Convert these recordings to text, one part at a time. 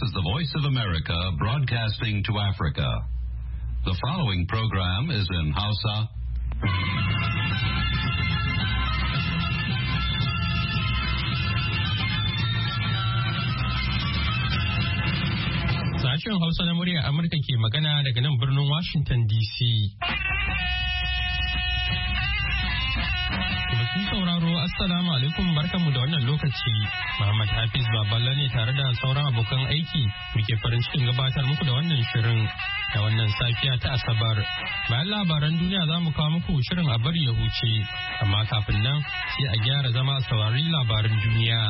is the Voice of America broadcasting to Africa. The following program is in Hausa. Sashen Hausa na muryar Amurka ke magana daga nan birnin Washington DC. Masu sauraro, Assalamu alaikum, barkanmu da wannan lokaci. Muhammad Hafiz Baballa ne tare da sauran abokan aiki muke farin cikin gabatar muku da wannan shirin da wannan safiya ta Asabar. Bayan labaran duniya za mu kawo muku shirin a bari ya huce, amma kafin nan sai a gyara zama a saurari labaran duniya.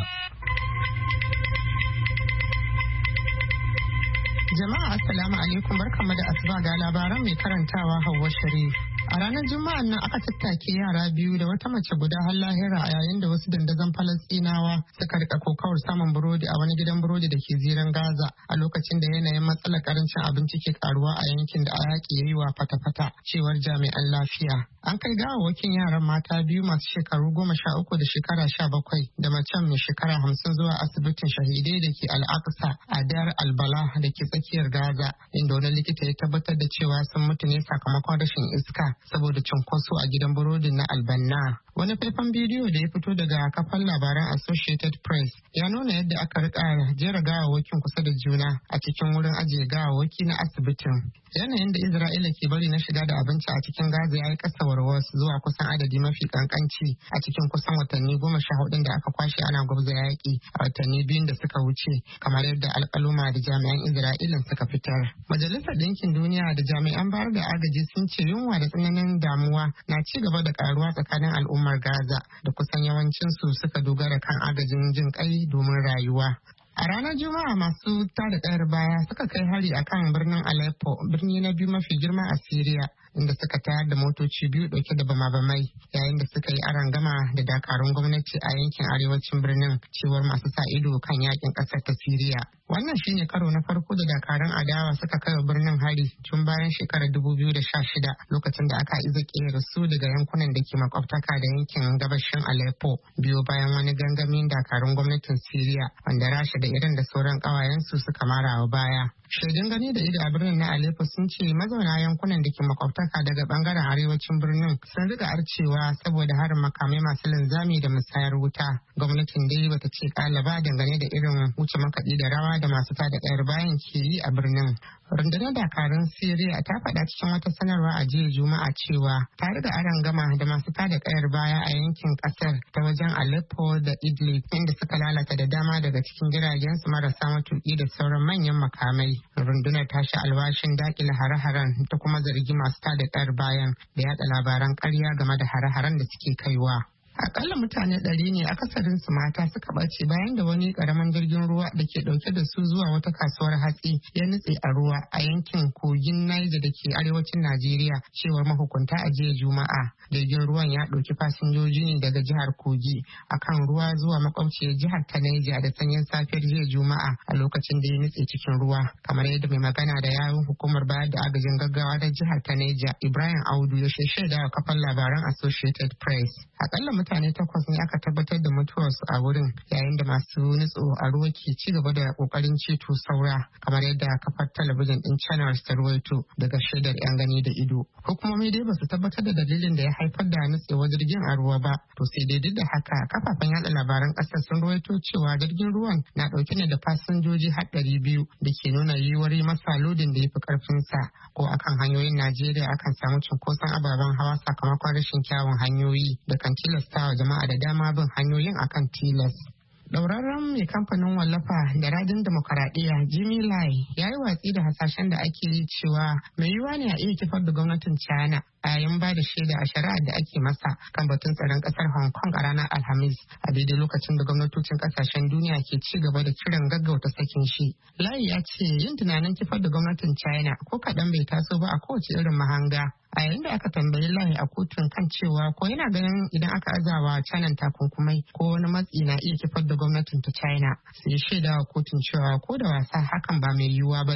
Jama'a Assalamu alaikum, barkanmu da asuba ga labaran mai karantawa Hauwa Sharif. A ranar Juma'an nan aka tattake yara biyu da wata mace guda har lahira a yayin da wasu dandazon Falastinawa suka rika kokawar samun burodi a wani gidan burodi da ke zirin Gaza a lokacin da yanayin matsalar karancin abinci ke karuwa a yankin da yaƙi ya yi wa fata-fata, cewar jami'an lafiya. An kai gawawwakin yaran mata biyu masu shekaru 13 da shekara 17 da macen mai shekara 50 zuwa asibitin shahidai da ke Al-Aqsa a Dar al-Bala da ke tsakiyar Gaza, inda wani likita ya tabbatar da cewa sun mutu ne sakamakon rashin iska saboda cunkoso a gidan burodin na Albanna. Wani faifan bidiyo da ya fito daga kafan labaran Associated Press ya nuna yadda aka rika jera gawawwakin kusa da juna a cikin wurin ajiye gawawwaki na asibitin. Yanayin da Isra'ila ke bari na shiga da abinci a cikin Gaza ya yi kasa warwas zuwa kusan adadi mafi kankanci a cikin kusan watanni 14 da aka kwashe ana gwabza yaƙi a watanni biyun da suka wuce, kamar yadda alƙaluma da jami'an Isra'ila suka fitar. Majalisar Ɗinkin Duniya da jami'an bayar da agaji sun ce yunwa da tsananin damuwa na ci gaba da karuwa tsakanin al'ummar Gaza da kusan yawancinsu suka dogara kan agajin jin kai domin rayuwa. A ranar Juma'a masu tada kayar baya suka kai hari akan birnin Aleppo, birni na biyu mafi girma a Syria, inda suka tayar da motoci biyu dauke da bama-bamai yayin da suka yi arangama da dakarun gwamnati a yankin arewacin birnin, cewar masu sa ido kan yakin kasar ta Syria. Wannan shine karo na farko da dakarun adawa suka kai wa birnin hari tun bayan shekarar 2016, lokacin da aka izake su daga yankunan da ke makwabtaka da yankin gabashin Aleppo, biyo bayan wani gangamin dakarun gwamnatin Syria wanda Rasha da Iran da sauran kawayensu suka mara wa baya. Shaidun gani da ido a birnin na Aleppo sun ce mazauna yankunan da ke makwabtaka daga bangaren arewacin birnin sun riga arcewa saboda harin makamai masu linzami da musayar wuta. Gwamnatin dai bata ce kalaba dangane da irin wuce makaɗi da rawa da masu tada ƙayar bayan ke yi a birnin. Rundunar dakarun Siriya ta faɗa cikin wata sanarwa a jiya Juma'a cewa ta riga arangama da masu tada ƙayar baya a yankin ƙasar ta wajen Aleppo da Idlib, inda suka lalata da dama daga cikin jiragen su marasa matuƙi da sauran manyan makamai. Rundunar ta sha alwashin dakile hare-haren ta kuma zargi masu tada ƙayar bayan da yaɗa labaran ƙarya game da hare-haren da suke kaiwa. Akalla mutane 100 ne akasarin su mata suka ɓace bayan da wani ƙaramin jirgin ruwa da ke ɗauke da su zuwa wata kasuwar hatsi ya nutse a ruwa a yankin kogin Niger da ke arewacin Najeriya, cewar mahukunta a jiya Juma'a. Jirgin ruwan ya ɗauki fasinjoji ne daga jihar Kogi akan ruwa zuwa makwabciyar jihar ta Niger da sanyin safiyar jiya Juma'a a lokacin da ya nutse cikin ruwa, kamar yadda mai magana da yawun hukumar bayar da agajin gaggawa da jihar ta Niger Ibrahim Audu ya shaida wa kafar labaran Associated Press. Akalla mutane 8 ne aka tabbatar da mutuwarsu a wurin, yayin da masu nutso a ruwa ke ci gaba da kokarin ceto saura, kamar yadda kafar talabijin din Channels ta ruwaito daga shaidar 'yan gani da ido. Hukumomi dai ba su tabbatar da dalilin da ya haifar da nutsewar jirgin a ruwa ba, to sai dai duk da haka kafafen yada labaran kasar sun ruwaito cewa jirgin ruwan na dauke ne da fasinjoji har 200 da ke nuna yiwuwar masa lodin da ya fi karfinsa, ko akan hanyoyin Najeriya akan samu cunkoson ababen hawa sakamakon rashin kyawun hanyoyi da kan tilastawa jama'a da dama bin hanyoyin akan tilas. Ɗaurarren mai kamfanin wallafa da rajin demokaradiyya Jimmy Lai ya yi watsi da hasashen da ake yi cewa mai yiwuwa ne a iya kifar da gwamnatin China a yayin ba da shaida a shari'ar da ake masa kan batun tsaron kasar Hong Kong a ranar Alhamis, a daidai lokacin da gwamnatocin kasashen duniya ke ci gaba da kiran gaggauta sakin shi. Lai ya ce yin tunanin kifar da gwamnatin China ko kaɗan bai taso ba a kowace irin mahanga. A yayin da aka tambayi Lai a kotun kan cewa ko yana ganin idan aka azawa China takunkumai ko wani matsi na iya kifar da gwamnatin ta China, sai shaidawa kotun cewa ko da wasa hakan ba mai yiwuwa ba ne.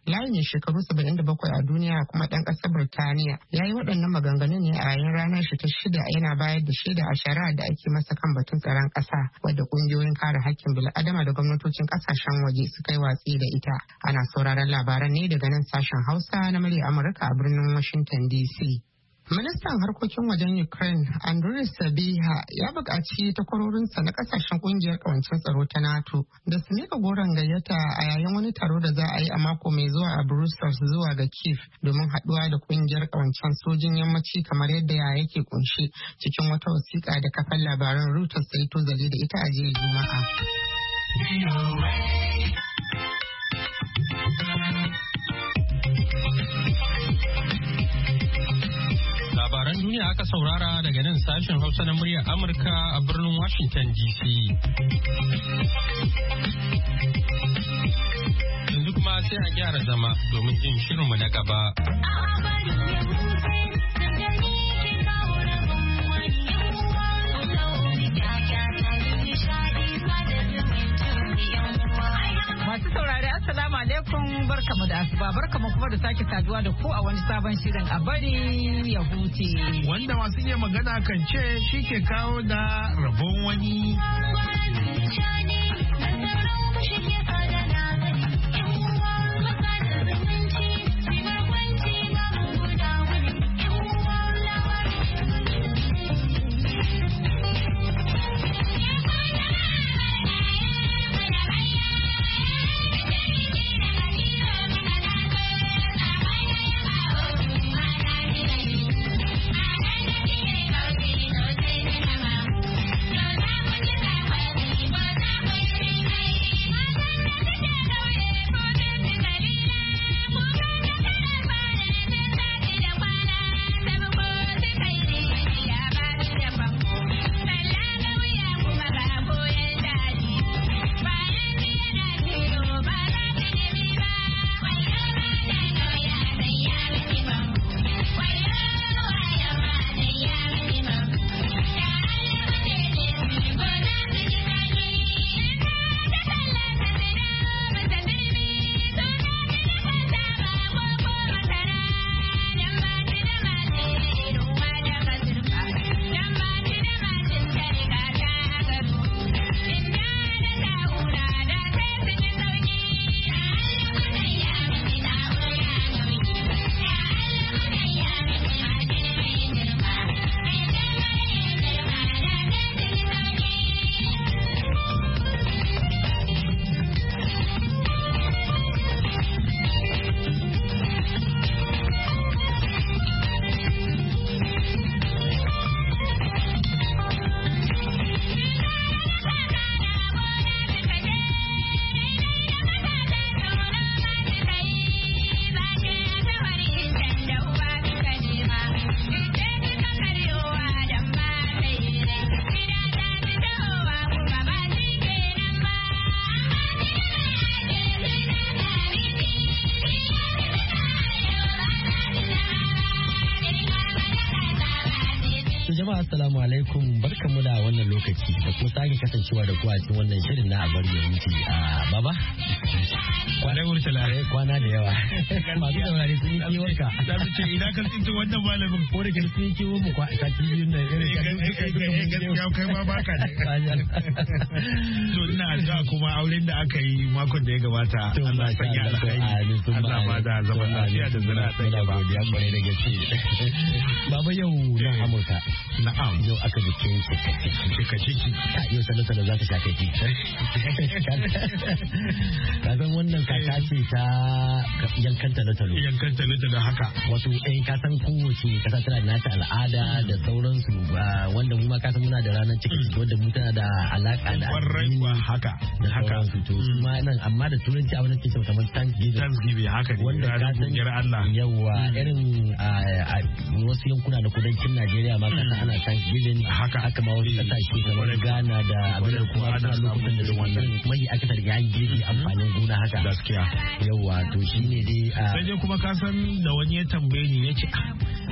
Layi ne shekaru 77 a duniya kuma ɗan ƙasar Birtaniya. Ya yi waɗannan maganganu ne a yayin ranar shi ta 6 yana bayar da shaida a shari'a da ake masa kan batun tsaron ƙasa wadda ƙungiyoyin kare haƙƙin bil'adama da gwamnatocin ƙasashen waje suka yi watsi da ita. Ana sauraron labaran ne daga nan sashen Hausa na murya Amurka a birnin Washington DC. Ministan harkokin wajen Ukraine, Andriy Sybiha, ya buƙaci takwarorinsa na ƙasashen ƙungiyar ƙawancin tsaro ta NATO da su miƙa goron gayyata a yayin wani taro da za a yi a mako mai zuwa a Brussels zuwa ga Kyiv domin haɗuwa da ƙungiyar ƙawancen sojin yammaci kamar yadda ya yake kunshe cikin wata wasiƙa da kafan labaran Reuters sai tozali da ita a jiya Juma'a. Labaran duniya aka saurara daga nan sashen Hausa na muryar Amurka a birnin Washington DC. Yanzu kuma sai a gyara zama domin jin shirinmu na gaba. Masu saurari Assalamu alaikum barkamu da asuba barkamu kuma da sake saduwa da ku a wani sabon shirin a bari ya huce. Wanda masu iya magana kan ce shi ke kawo da rabon wani. Assalamu alaikum barkamu da wannan lokaci da kuma sake kasancewa da kuwa cikin wannan shirin na abar ya wuce a baba. Kwanai wurtala kwana da yawa. Masu saurare sun yi kiwonka. Za su ce idan ka tsinta wannan malamin. Ko da sun yi kiwon mu kwanaki biyun nan irin gaskiya kai ma baka ne. To ina ga kuma auren da aka yi makon da ya gabata. Allah sanya alkhairi. Allah ba da zaman lafiya da zira ɗaya ba. Godiya kwarai da gaske. Baba yau na Amurka. Na'am. Yau aka bikin ciki. Yau sanar za ta shafe ki. Ka san wannan kaka ce ta yankan talotalo. Yankan talotalo haka. Wato ka san kowace kasa tana da nata al'ada da sauransu wanda mu ma ka san muna da ranar ciki wanda mu tana da alaka da addini haka. Da sauransu to ma nan amma da turanci a wannan ce kamar Thanksgiving. Thanksgiving haka ne. Wanda ka san Allah. Yawa irin wasu yankuna na kudancin Najeriya ma ka san ana Thanksgiving haka ma wasu kasashe kamar Ghana da abin da kuma ana lokutan da wannan mai aka ya girbi amfanin gona haka. Gaskiya. Yawa to shine dai sai dai kuma ka san da wani ya tambaye ni ya ce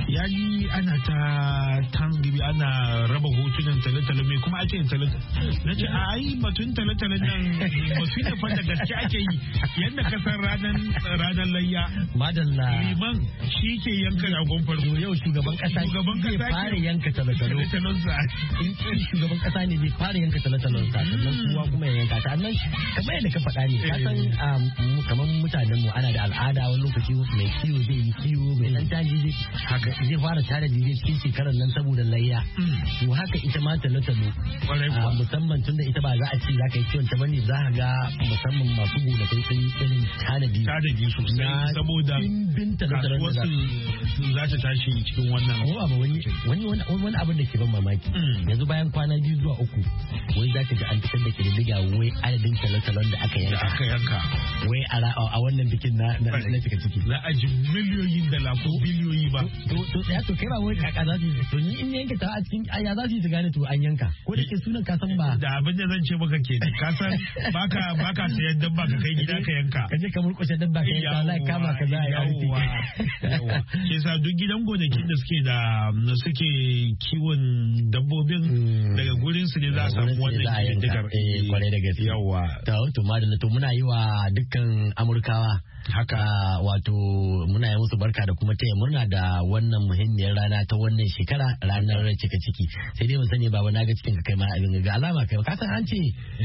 ya ji ana ta tangibi ana raba hotunan tale-tale mai kuma ake tale-tale. Na ce a yi batun tale-tale nan batu ne fa da gaske ake yi yadda ka san ranar layya. Madalla. Liman shi ke yanka ragon farko. Yau shugaban kasa zai fara yanka tale-tale. Shugaban kasa ne zai fara yanka tale-tale sannan kowa kuma ya yanka ta. Annan kamar yadda ka faɗa ne ka san kamar mutanen mu ana da al'ada wani lokaci mai kiwo zai yi kiwo mai dan taji zai fara tare da zai cikin shekarar nan saboda layya. To haka ita ma talo-talo musamman tunda ita ba za a ce za ka yi kiwon ta bane za ka ga musamman masu gonakai sun irin tanadi sosai saboda kasuwarsu za ta tashi cikin wannan. Wani abin da ke ban mamaki yanzu bayan kwana 2 zuwa 3 wai za ka ji an fitar da kididdiga wai adadin talo-talon da aka yanka wai a wannan bikin na cika ciki za a ji miliyoyin dala ko biliyoyi ba. To kai ba wai kaka za su yi to ni in yanka ta a cikin aya za su yi su gane to an yanka ko da ke sunan ka san ba. Da abin da zan ce maka ke ka san baka sayan dabba ka kai gida ka yanka. Ka je ka murƙushe dabba ka yanka za kama ka za a yi arziki. Ke sa duk gidan gonakin da suke kiwon dabbobin daga gurin su ne za a samu wannan kididdigar. Kwarai da gaske. Yawwa. To madalla to muna yi wa dukkan Amurkawa haka wato muna yi musu barka da kuma taya murna da wannan muhimmiyar rana ta wannan shekara ranar cika ciki sai dai mun sani baba na ga cikin ka kai ma abin ga alama kai ka san an ce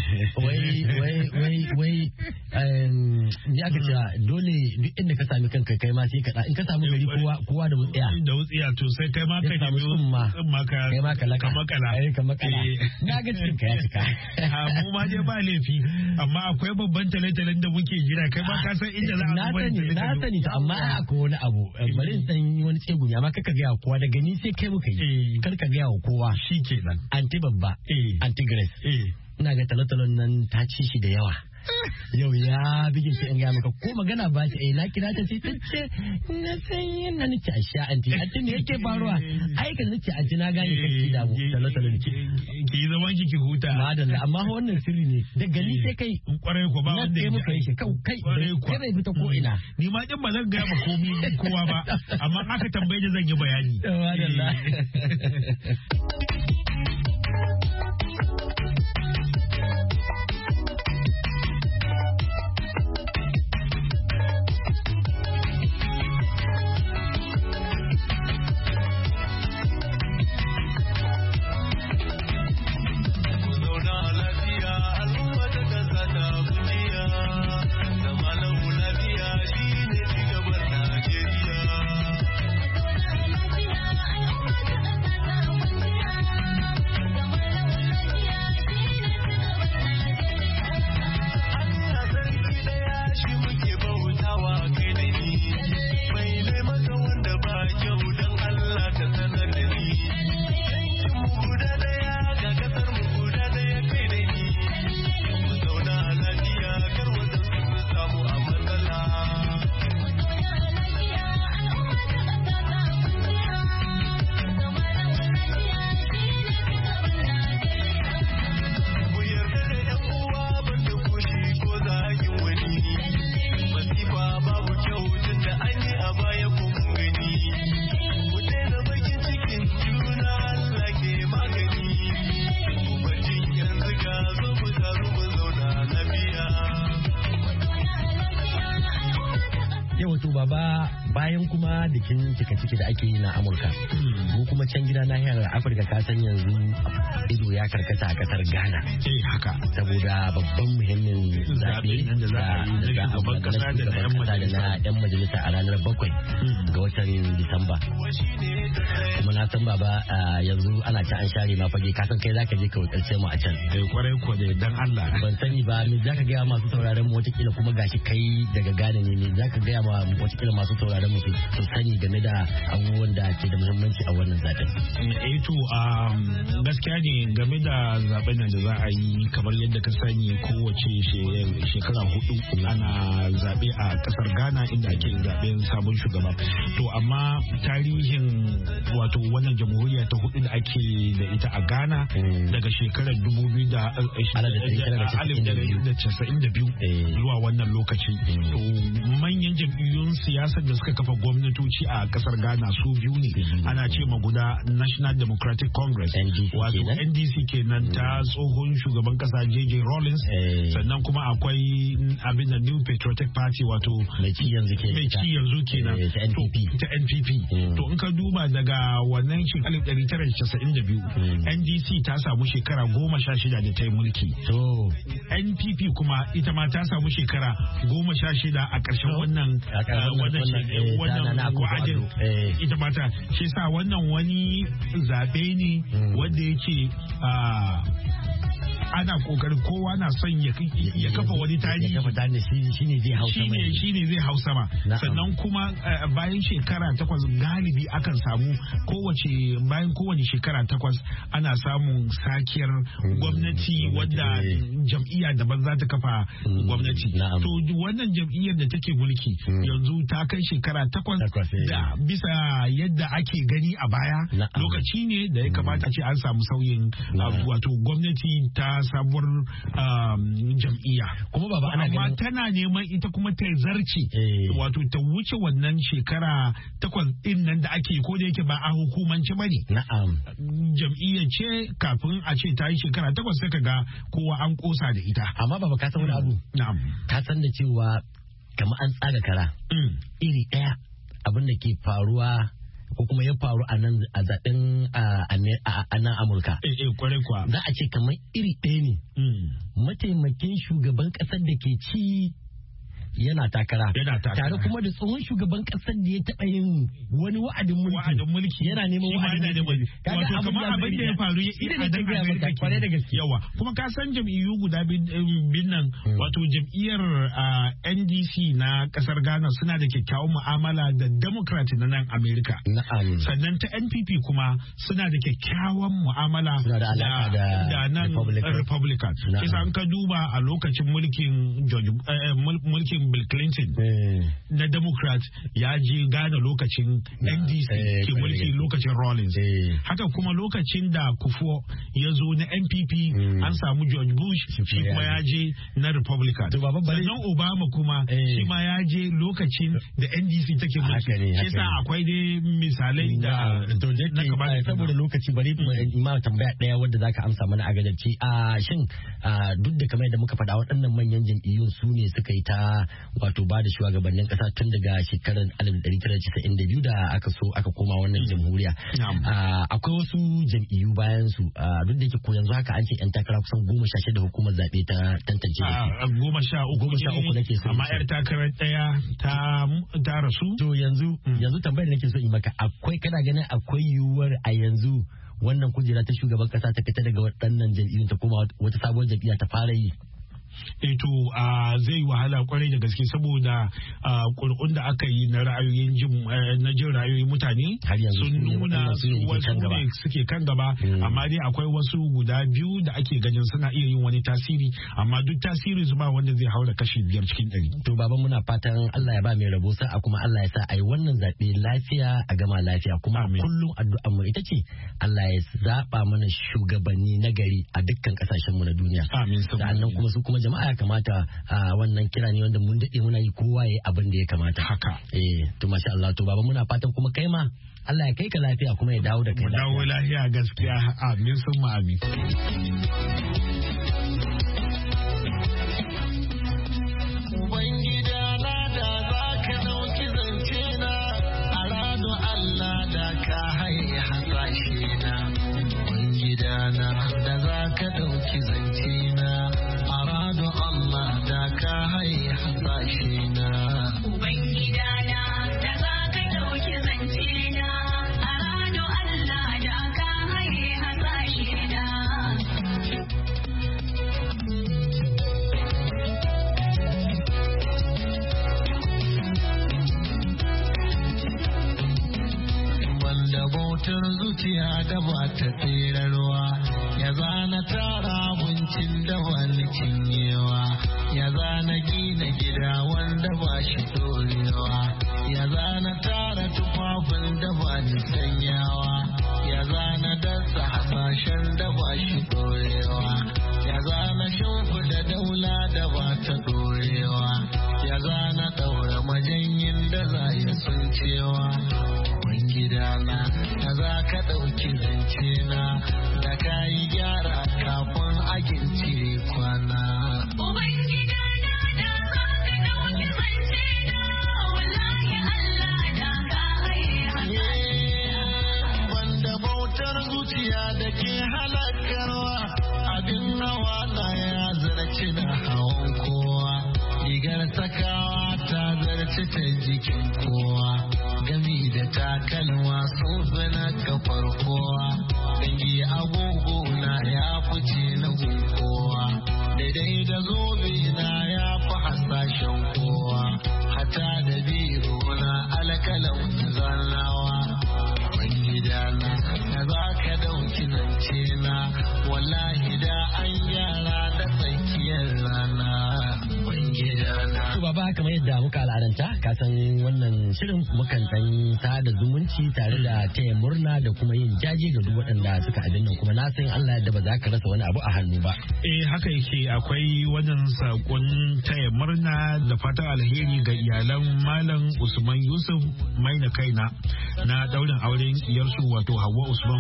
wai ni aka ce dole duk inda ka sami kanka kai ma sai ka in ka samu gari kowa da wutsiya to sai kai ma ka nemi tsumma kai ma ka makala na ga cikin ka ya cika mu ma dai ba laifi amma akwai babban tale-talen da muke jira kai ma ka san inda za na sani to amma akwai wani abu bari in san wani tsegumi amma kaka gaya kowa da gani sai kai muka yi kar ka gaya wa kowa shi kenan anti babba anti grace ina ga talotalon nan ta ci shi da yawa yau ya bige shi in ga maka ko magana ba ta na kira ta ce tace na san yana nake a sha anti me yake faruwa ai kan nace anti na gane kake da mu talotalon ki yi zaman ki huta madalla amma wannan sirri ne da gani sai kai kwarai ko ba wanda ya muka yi kai bai fita ko ina ni ma din ba zan ga ba komai kowa ba amma aka tambaye ni zan yi bayani madalla bayan kuma bikin cika-ciki da ake yi na Amurka. Mu kuma can gida nahiyar Afirka ka san yanzu ido ya karkata a kasar Ghana. Haka. Saboda babban muhimmin zaɓe da za a shugaban kasa da na 'yan majalisa a ranar 7 ga watan Disamba. Kuma na san baba yanzu ana ta an share ma fage kasan kai zaka je ka wakilce mu a can. Kwarai ko da dan Allah. Ban sani ba me zaka gaya masu sauraron mu watakila kuma gashi kai daga Ghana ne me zaka gaya ma watakila masu sauraron mu su sani game da abubuwan da ke da muhimmanci a wannan zaben. To gaskiya ne game da zaben da za a yi kamar yadda ka sani kowace shekara 4 ana zabe a kasar Ghana inda ake zaben sabon shugaba. To amma tarihin wato wannan jamhuriya ta 4 da ake da ita a Ghana daga shekarar 1992 zuwa wannan lokaci. To manyan jam'iyyun siyasar da suka kafa gwamnatoci a kasar Ghana su biyu ne. Ana ce ma guda National Democratic Congress wato NDC kenan ta tsohon shugaban kasa JJ Rawlings, sannan kuma akwai abin da New Patriotic Party wato mai ci yanzu kenan ta NPP. To in ka duba daga wannan shekarar 1992 NDC ta samu shekara 16 da ta yi mulki. NPP kuma ita ma ta samu shekara 16 a ƙarshen wannan wa'adin. Ita ma ta shi sa wannan wani zaɓe ne wanda yake ana kokarin kowa na son ya kafa wani tarihi shine zai hau sama. Sannan kuma bayan shekara 8 galibi akan samu bayan kowace shekara 8 ana samun sakiyar gwamnati wadda jam'iyya daban za ta kafa gwamnati. To wannan jam'iyyar da take mulki yanzu ta kai shekara 8 da bisa yadda ake gani a baya lokaci ne da ya kamata ce an samu sauyin wato gwamnati ta sabuwar jam'iyya. Kuma baba ana amma tana neman ita kuma ta zarce wato ta wuce wannan shekara 8 din nan da ake ko da yake ba a hukumance bane. Jam'iyya ce kafin a ce ta yi shekara 8 sai kaga kowa an kosa da ita. Amma baba ka san wani abu? Ka san da cewa kamar an tsaga kara iri daya abin da ke faruwa ko kuma ya faru a nan a zaɓen a nan Amurka. Kwarai kuwa. Za a ce kamar iri ɗaya ne. Mataimakin shugaban ƙasar da ke ci yana takara. Tare kuma da tsohon shugaban ƙasar da ya taɓa yin wani wa'adin mulki. Yana neman wa'adin mulki. Wato kamar abin da ya faru a dan Amerika kwarai da gaske. Yawa. Kuma ka san jam'iyyu guda bin nan wato jam'iyyar NDC na ƙasar Ghana suna da kyakkyawan mu'amala da Democrat na nan Amerika. Sannan ta NPP kuma suna da kyakkyawan mu'amala da nan Republican. Kisa an ka duba a lokacin mulkin Bill Clinton na Democrat ya je Ghana lokacin NDC ke mulki lokacin Rawlings. Haka kuma lokacin da Kufuor ya zo na NPP an samu George Bush shi kuma ya je na Republican. Sannan Obama kuma shi ma ya je lokacin da NDC take mulki. Shi sa akwai dai misalai da na kamata. Saboda lokaci bari ma tambaya daya wadda zaka amsa mana a gadarci. Shin duk da kamar yadda muka faɗa waɗannan manyan jam'iyyun su ne suka yi ta wato ba da shugabannin kasa tun daga shekarar 1992 da aka koma wannan jamhuriya. Akwai wasu jam'iyyu bayan su duk da yake ko yanzu haka an ce yan takara kusan 16 hukumar zaɓe ta tantance. 13 nake so. Amma yar takarar ɗaya ta rasu. To yanzu tambayar nake so in maka akwai kana ganin akwai yiwuwar a yanzu wannan kujera ta shugaban kasa ta fita daga waɗannan jam'iyyun ta koma wata sabuwar jam'iyya ta fara yi? Zai wahala kwarai da gaske saboda ƙuri'un da aka yi na jin ra'ayoyin mutane sun nuna wasu ne suke kan gaba, amma dai akwai wasu guda biyu da ake ganin suna iya yin wani tasiri, amma duk tasiri ba wanda zai haura kashi 5 cikin 100. To baban muna fatan Allah ya ba mai rabo sa'a kuma Allah ya sa a yi wannan zaɓe lafiya a gama lafiya, kuma kullum addu'ar mu ita ce Allah ya zaɓa mana shugabanni na gari a dukkan kasashen mu na duniya. Amin. Sa'annan kuma jama'a ya kamata wannan kira ne wanda mun daɗe muna yi kowa ya abin da ya kamata. Haka. To masha Allah to baba muna fatan kuma kai ma Allah ya kai ka lafiya kuma ya dawo da kai lafiya. Dawo lafiya gaskiya. Amin sun ma amin. Da za ka ɗauki zance na a rado Allah da ka haye hasashe na. Ubangidana da za ka ɗauki zance na a rado Allah da ka haye hasashe na. Banda bautar zuciya da ba ta tserarwa, ya zana tara abincin da wani cinyewa, ya zana gina gida wanda ba shi dorewa, ya zana tara tufafin da ba ni sanyawa, ya zana dasa hasashen da ba shi dorewa, ya zana shimfiɗa daula da ba ta dorewa, ya zana ɗaura majanyin da za cewa gidana da za ka ɗauki zance na da ka yi gyara kafin agin cire kwana. Banda bautar zuciya da ke halakarwa abin hawa na ya zarci da hawan kowa. Rigar sakawa ta zarci ta jikin kowa. Gami da takalma sun fi na kafar kowa, dangi agogo na ya fice na kowa, daidai da zobe na ya fi hasashen kowa, hata da biro na alkalau zannawa. Gidana da za ka dauki zance na wallahi da an gyara da tsakiyar rana. To baba kamar yadda muka al'adanta ka san wannan shirin mukan dan sada zumunci tare da taya murna da kuma yin jaji ga duk waɗanda suka abin nan kuma na san Allah yadda ba za ka rasa wani abu a hannu ba. Haka yake akwai wannan sakon taya murna da fatan alheri ga iyalan Malam Usman Yusuf Maina Kaina na daurin auren iyarsu wato Hauwa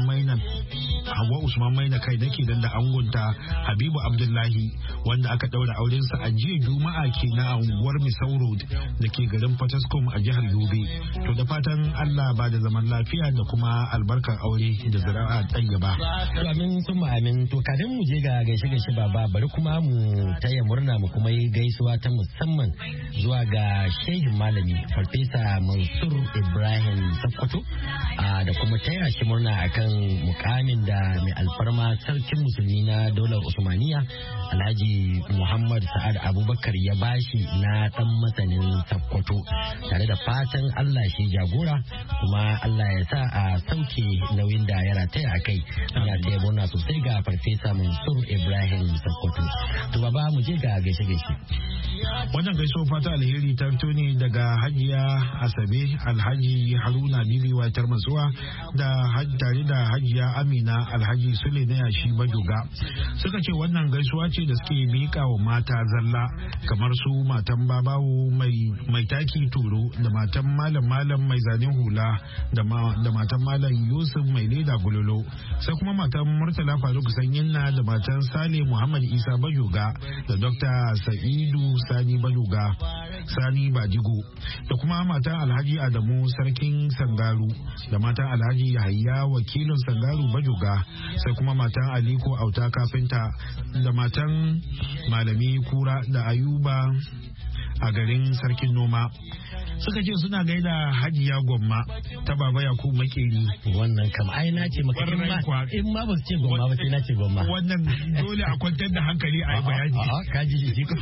Usman Maina kai nake dan da angonta Habibu Abdullahi wanda aka daura auren sa a jiya Juma'a kenan a unguwar Misau Road da ke garin Fataskum a jihar Yobe. To da fatan Allah ba da zaman lafiya da kuma albarkar aure da zira'a ɗayyaba. To amin sun amin to kafin mu je ga gaishe baba bari kuma mu taya murna mu kuma yi gaisuwa ta musamman zuwa ga shehin malami Farfesa Mansur Ibrahim Sakkwato da kuma taya shi murna akan mukamin da mai alfarma sarkin musulmi na daular Usmaniya Alhaji Muhammad Sa'ad Abubakar ya bashi na dan masanin Sakkwato tare da fatan Allah shi jagora kuma Allah ya sa a sauke nauyin da ya rataya a kai. Ana taya murna sosai ga Farfesa Mansur Ibrahim Sakkwato. To baba mu je ga gaishe. Wannan gaisuwa fata alheri ta fito ne daga Hajiya Asabe Alhaji Haruna Bibi watar Masuwa da tare da Hajiya Amina Alhaji Sule na yashi Bajoga. Suka ce wannan gaisuwa ce da suke miƙa wa mata zalla kamar su matan Babawo mai taki turo da matan Malam mai zanen hula da matan Malam Yusuf mai leda gulolo sai kuma matan Murtala Faruk Sanyinna da matan Sale Muhammad Isa Bajoga da Dr. Sa'idu Sani Bajoga Sani Bajigo da kuma matan Alhaji Adamu Sarkin Sangaru da matan Alhaji Yahaya wakilin Sangaru Bajoga sai kuma matan Aliko Auta Kafinta da matan Malami Kura da Ayuba a garin Sarkin Noma. Suka ce suna gaida Hajiya Gwamma ta Baba Yakubu Makeri. Wannan kam ai na ce maka in ma ba su ce Gwamma ba sai na ce Gwamma. Wannan dole a kwantar da hankali a yi bayani. Ka ji shi ko.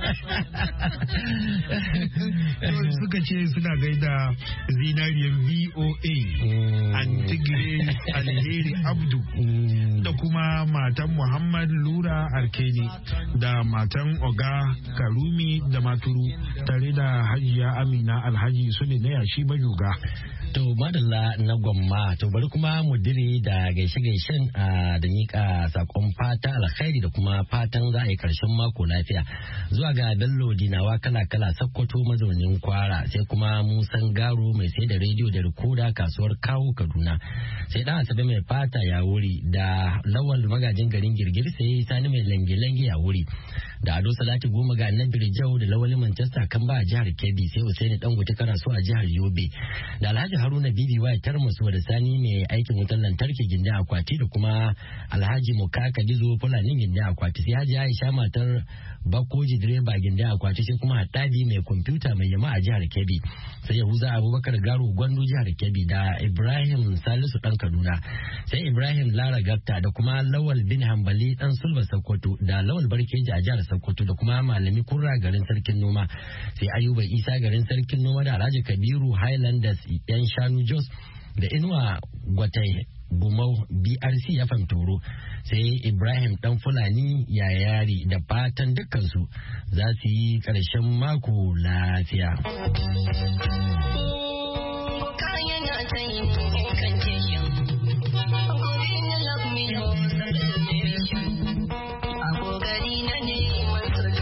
Suka ce suna gaida zinariyar VOA Antigre Alheri Abdu da kuma matan Muhammad Lura Arkeni da matan Oga Karumi da Maturu tare da Hajiya Amina Alhaji Sule na yashi Bajoga. To madalla na Gwamma to bari kuma mu dire da gaishe-gaishen da nika sakon fata alkhairi da kuma fatan za a yi karshen mako lafiya zuwa ga Bello Dinawa kala-kala Sokoto mazaunin Kwara sai kuma Musan Garo mai sai da rediyo da rikoda kasuwar Kawo Kaduna sai dan Asabe mai fata ya wuri da Lawal magajin garin Girgir sai Sani mai lange-lange ya wuri da Ado Salati Goma ga Annabi Rijau da Lawali Manchester kan ba a jihar Kebbi sai Usaini Dangote Karasu a jihar Yobe da Alhaji Haruna Bibi Wai Tarmusu da Sani mai aikin wutar lantarki gindin akwati da kuma Alhaji Mukaka Dizo Fulani gindin akwati sai Haji Aisha matar Bakoji direba gindin akwati sai kuma Haddadi mai kwamfuta mai yama a jihar Kebbi sai Yahuza Abubakar Garo Gwandu jihar Kebbi da Ibrahim Salisu dan Kaduna sai Ibrahim Lara Gafta da kuma Lawal bin Hambali dan Sulba Sokoto da Lawal Barkeji a jihar Sokoto da kuma Malami Kurra garin Sarkin Noma sai Ayuba Isa garin Sarkin Noma da Alhaji Kabiru Highlanders yan Shanu Jos da Inuwa Gwatai Bumau BRC ya Toro sai Ibrahim dan Fulani Yayari da fatan dukkansu za su yi ƙarshen mako lafiya.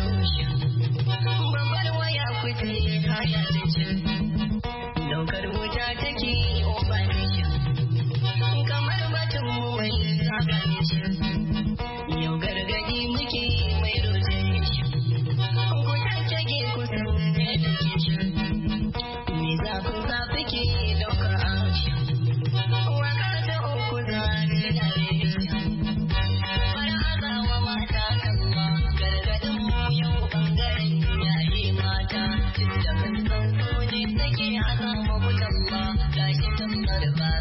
Daukar wuta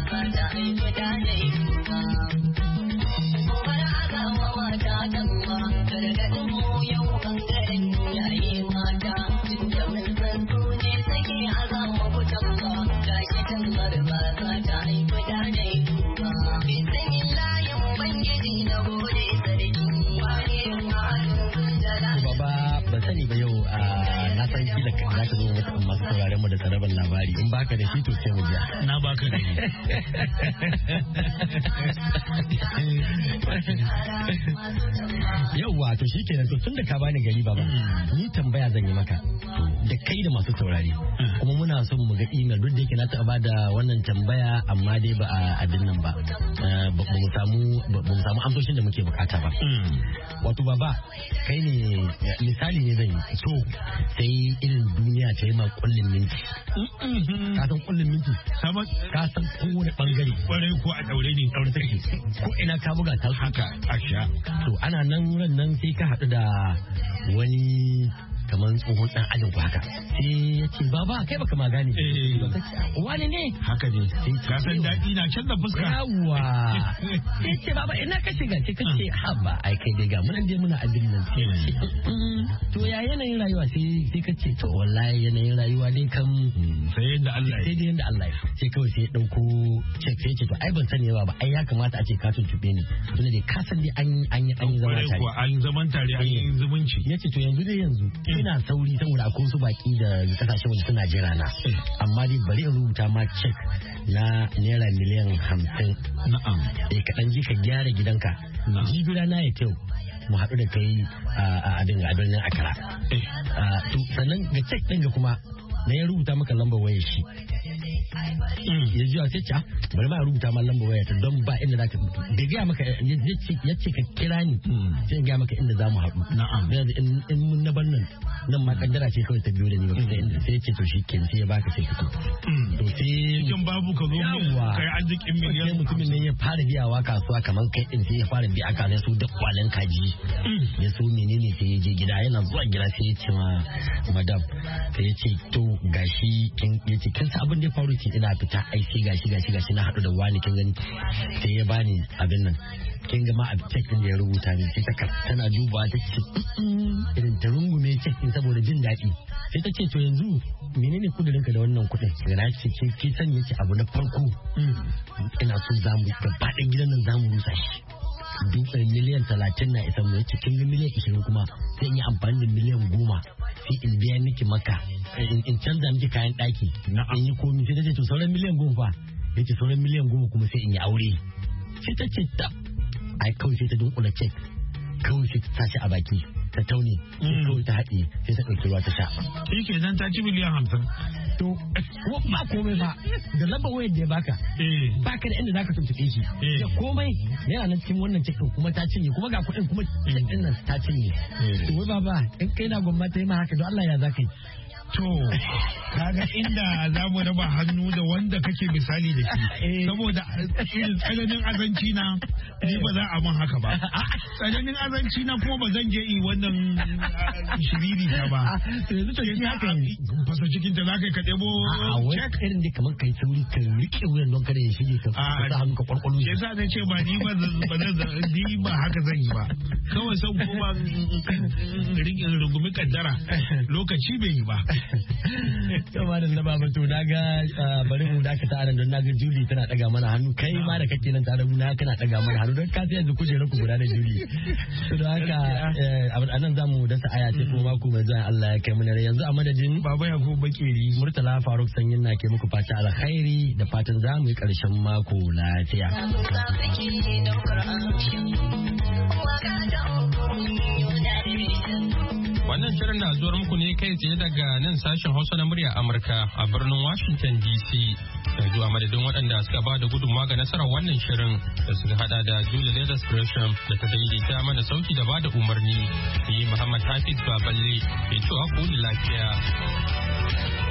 ka ta haifi da dai kuka. Gobar agawa mata ta uwa, gargaɗin mu yau ɓangaren yayi mata. Tun da mun san su ne sake azawa kutanwa, gashi tambar ba za ta haifi da dai kuka. Bismillahi Ubangiji na gode sarki, wane ma'azin jala. Baba ban sani ba yau na san kila za ka zo masu sauraren mu da tsaraban labari in baka da shi to sai mu biya. Na baka da ni. Yauwa to shi kenan to tun da ka bani gari baba ni tambaya zan yi maka da kai da masu saurari kuma muna son mu ga email duk da yake na taɓa da wannan tambaya amma dai ba a abin nan ba ba mu samu amsoshin da muke bukata ba. Wato baba kai ne misali ne zan yi so sai irin duniya ta yi ma kullin minti ka san kullin minti ka san kowane bangare kwarai ko a daure ne daure take ko ina ka buga ta haka asha to ana nan ran nan sai ka haɗu da wani kamar tsohon dan ajin ku haka sai ya ce baba kai baka ma gane wani ne haka ne ka san daɗi na canza fuska yawa sai ce baba ina ka shiga sai ka ce haba ai kai dai ga mun dai muna abin nan to ya yanayin rayuwa sai ka ce to wallahi yanayin rayuwa dai kam sai yanda Allah sai dai yanda Allah sai kawai sai ya dauko check sai ce to ai ban sani ba ai ya kamata a ce ka tuntube ni tunda dai ka san dai an yi zaman tare an zaman tare an yi zumunci yace to yanzu ina sauri saboda akwai su baki da kasashen waje suna jira na amma dai bari in rubuta ma check na naira miliyan 50 na'am kaɗan ji ka gyara gidanka jibira na ya kyau mu haɗu da kai a birnin Accra to sannan ga check ɗin ga kuma na ya rubuta maka lambar wayar shi ya ji sai ce bari ma rubuta ma lambar wayar ta don ba inda zaka da ga maka ya ce ka kira ni sai in ga maka inda zamu haɗu na'am in mun na bannan nan ma kaddara ce kawai ta biyo da ni ba sai ya ce to shikenan sai ya baka sai fito to sai cikin babu ka zo kai arzikin miliyan mutumin ne ya fara biyawa kasuwa kamar kai din sai ya fara biya ka su da kwalan kaji ya so menene sai ya je gida yana zuwa gida sai ya ce ma madam sai ya ce to gashi kin sa abin da ya faru ce ina fita ai sai gashi na haɗu da wani kin gani sai ya bani abin nan kin ga ma a check din da ya rubuta ne sai ta tana duba ta ce irin ta rungume check din saboda jin daɗi sai ta ce to yanzu menene kudirinka da wannan kuɗin da na ce ki san yace abu na farko ina so zamu gaba ɗan gidan nan zamu rusa shi dukkan miliyan 30 na isa mu yace kin ga miliyan 20 kuma sai in yi amfani da miliyan 10 sai in biya miki maka in canza miki kayan ɗaki in yi komi sai ta ce to sauran miliyan 10 fa yace sauran miliyan 10 kuma sai in yi aure sai ta ce ta ai kawai sai ta dunkula cek kawai sai ta tashi a baki ta taune kawai ta haɗe sai ta ɗauki ruwa ta sha. Shi ke nan ta ci miliyan 50. To ba komai ba da lambar wayar da ya baka. Baka da inda zaka tuntuɓe shi. Da komai yana nan cikin wannan cikin kuma ta cinye kuma ga kuɗin kuma cikin nan ta cinye. To wai baba in kai na gwamnati ma haka don Allah ya zaka yi. To, kaga inda za mu raba hannu da wanda kake misali da shi, saboda irin tsananin azanci na ni ba za a man haka ba. Tsananin azanci na kuma ba zan je yi wannan shiriri ta ba. Yanzu to shi haka ne. Fasa cikin ta za ka yi ka ɗebo check. Irin da kamar kai sauri ka rike wuyan don kada ya shige ka sa hannu ka kwarkwalo. Ya sa na ce ba ni ba haka zan yi ba. Kawai san kuma rungumi kaddara lokaci bai yi ba. Yau da na baba to naga bari mu dakata anan don naga Julie tana daga mana hannu kai ma da kake nan tare na kana daga mana hannu don ka sai yanzu kujerar ku guda da Julie to da haka anan zamu dasa aya ce kuma mako mai zuwa Allah ya kai mu ne yanzu a madadin baba Yakubu Bakeri Murtala Faruk Sanyin na ke muku fata alkhairi da fatan zamu yi karshen mako lafiya. Wannan shirin na zuwar muku ne kai tsaye daga nan sashen Hausa na murya Amurka a birnin Washington DC. Yanzu a madadin waɗanda suka ba da gudunmawa ga nasarar wannan shirin da suka hada da Julie Leathers Gresham da ta daidaita mana sauki da ba da umarni. Ni Muhammad Hafiz Baballe ke cewa ku lafiya.